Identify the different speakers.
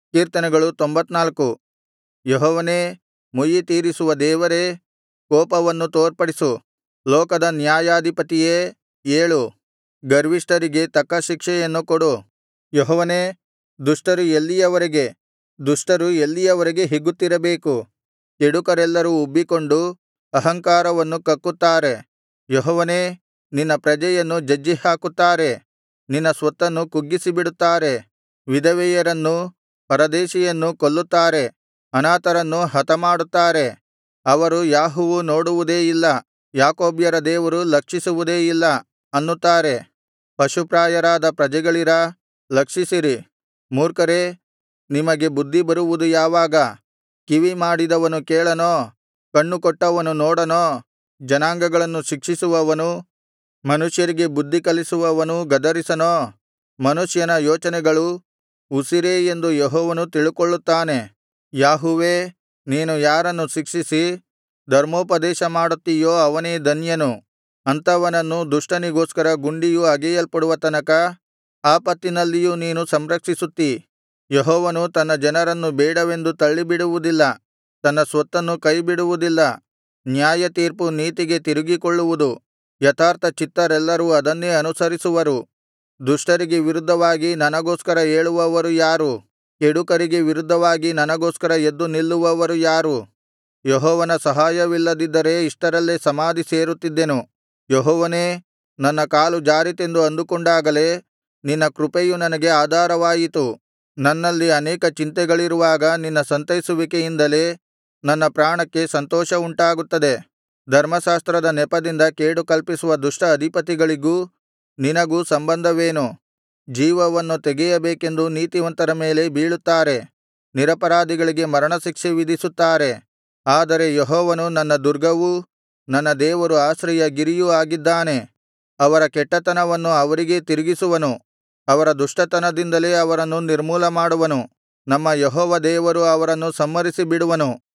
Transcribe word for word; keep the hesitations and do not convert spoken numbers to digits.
Speaker 1: ಕೀರ್ತನೆಗಳು ತೊಂಬತ್ತನಾಲ್ಕು. ಯೆಹೋವನೇ, ಮುಯ್ಯಿತೀರಿಸುವ ದೇವರೇ, ಕೋಪವನ್ನು ತೋರ್ಪಡಿಸು. ಲೋಕದ ನ್ಯಾಯಾಧಿಪತಿಯೇ, ಏಳು. ಗರ್ವಿಷ್ಠರಿಗೆ ತಕ್ಕ ಶಿಕ್ಷೆಯನ್ನು ಕೊಡು. ಯೆಹೋವನೇ, ದುಷ್ಟರು ಎಲ್ಲಿಯವರೆಗೆ, ದುಷ್ಟರು ಎಲ್ಲಿಯವರೆಗೆ ಹಿಗ್ಗುತ್ತಿರಬೇಕು? ಕೆಡುಕರೆಲ್ಲರೂ ಉಬ್ಬಿಕೊಂಡು ಅಹಂಕಾರವನ್ನು ಕಕ್ಕುತ್ತಾರೆ. ಯೆಹೋವನೇ, ನಿನ್ನ ಪ್ರಜೆಯನ್ನು ಜಜ್ಜಿಹಾಕುತ್ತಾರೆ, ನಿನ್ನ ಸ್ವತ್ತನ್ನು ಕುಗ್ಗಿಸಿಬಿಡುತ್ತಾರೆ. ವಿಧವೆಯರನ್ನೂ ಪರದೇಶಿಯನ್ನೂ ಕೊಲ್ಲುತ್ತಾರೆ, ಅನಾಥರನ್ನು ಹತಮಾಡುತ್ತಾರೆ. ಅವರು ಯಾಹುವು ನೋಡುವುದೇ ಇಲ್ಲ, ಯಾಕೋಬ್ಯರ ದೇವರು ಲಕ್ಷಿಸುವುದೇ ಇಲ್ಲ ಅನ್ನುತ್ತಾರೆ. ಪಶುಪ್ರಾಯರಾದ ಪ್ರಜೆಗಳಿರಾ, ಲಕ್ಷಿಸಿರಿ. ಮೂರ್ಖರೇ, ನಿಮಗೆ ಬುದ್ಧಿ ಬರುವುದು ಯಾವಾಗ? ಕಿವಿಮಾಡಿದವನು ಕೇಳನೋ? ಕಣ್ಣು ಕೊಟ್ಟವನು ನೋಡನೋ? ಜನಾಂಗಗಳನ್ನು ಶಿಕ್ಷಿಸುವವನು, ಮನುಷ್ಯರಿಗೆ ಬುದ್ಧಿ ಕಲಿಸುವವನು ಗದರಿಸನೋ? ಮನುಷ್ಯನ ಯೋಚನೆಗಳು ಉಸಿರೇ ಎಂದು ಯೆಹೋವನು ತಿಳುಕೊಳ್ಳುತ್ತಾನೆ. ಯಾಹುವೇ, ನೀನು ಯಾರನ್ನು ಶಿಕ್ಷಿಸಿ ಧರ್ಮೋಪದೇಶ ಮಾಡುತ್ತೀಯೋ ಅವನೇ ಧನ್ಯನು. ಅಂಥವನನ್ನು ದುಷ್ಟನಿಗೋಸ್ಕರ ಗುಂಡಿಯು ಅಗೆಯಲ್ಪಡುವ ತನಕ ಆಪತ್ತಿನಲ್ಲಿಯೂ ನೀನು ಸಂರಕ್ಷಿಸುತ್ತೀ. ಯೆಹೋವನು ತನ್ನ ಜನರನ್ನು ಬೇಡವೆಂದು ತಳ್ಳಿಬಿಡುವುದಿಲ್ಲ, ತನ್ನ ಸ್ವತ್ತನ್ನು ಕೈಬಿಡುವುದಿಲ್ಲ. ನ್ಯಾಯತೀರ್ಪು ನೀತಿಗೆ ತಿರುಗಿಕೊಳ್ಳುವುದು, ಯಥಾರ್ಥಚಿತ್ತರೆಲ್ಲರೂ ಅದನ್ನೇ ಅನುಸರಿಸುವರು. ದುಷ್ಟರಿಗೆ ವಿರುದ್ಧವಾಗಿ ನನಗೋಸ್ಕರ ಏಳುವವರು ಯಾರು? ಕೆಡುಕರಿಗೆ ವಿರುದ್ಧವಾಗಿ ನನಗೋಸ್ಕರ ಎದ್ದು ನಿಲ್ಲುವವರು ಯಾರು? ಯೆಹೋವನ ಸಹಾಯವಿಲ್ಲದಿದ್ದರೆ ಇಷ್ಟರಲ್ಲೇ ಸಮಾಧಿ ಸೇರುತ್ತಿದ್ದೆನು. ಯೆಹೋವನೇ, ನನ್ನ ಕಾಲು ಜಾರಿತೆಂದು ಅಂದುಕೊಂಡಾಗಲೇ ನಿನ್ನ ಕೃಪೆಯು ನನಗೆ ಆಧಾರವಾಯಿತು. ನನ್ನಲ್ಲಿ ಅನೇಕ ಚಿಂತೆಗಳಿರುವಾಗ ನಿನ್ನ ಸಂತೈಸುವಿಕೆಯಿಂದಲೇ ನನ್ನ ಪ್ರಾಣಕ್ಕೆ ಸಂತೋಷವುಂಟಾಗುತ್ತದೆ. ಧರ್ಮಶಾಸ್ತ್ರದ ನೆಪದಿಂದ ಕೇಡು ಕಲ್ಪಿಸುವ ದುಷ್ಟ ಅಧಿಪತಿಗಳಿಗೂ ನಿನಗೂ ಸಂಬಂಧವೇನು? ಜೀವವನ್ನು ತೆಗೆಯಬೇಕೆಂದು ನೀತಿವಂತರ ಮೇಲೆ ಬೀಳುತ್ತಾರೆ, ನಿರಪರಾಧಿಗಳಿಗೆ ಮರಣಶಿಕ್ಷೆ ವಿಧಿಸುತ್ತಾರೆ. ಆದರೆ ಯೆಹೋವನು ನನ್ನ ದುರ್ಗವೂ ನನ್ನ ದೇವರು ಆಶ್ರಯ ಗಿರಿಯೂ ಆಗಿದ್ದಾನೆ. ಅವರ ಕೆಟ್ಟತನವನ್ನು ಅವರಿಗೇ ತಿರುಗಿಸುವನು, ಅವರ ದುಷ್ಟತನದಿಂದಲೇ ಅವರನ್ನು ನಿರ್ಮೂಲಮಾಡುವನು. ನಮ್ಮ ಯೆಹೋವ ದೇವರು ಅವರನ್ನು ಸಂಹರಿಸಿ ಬಿಡುವನು.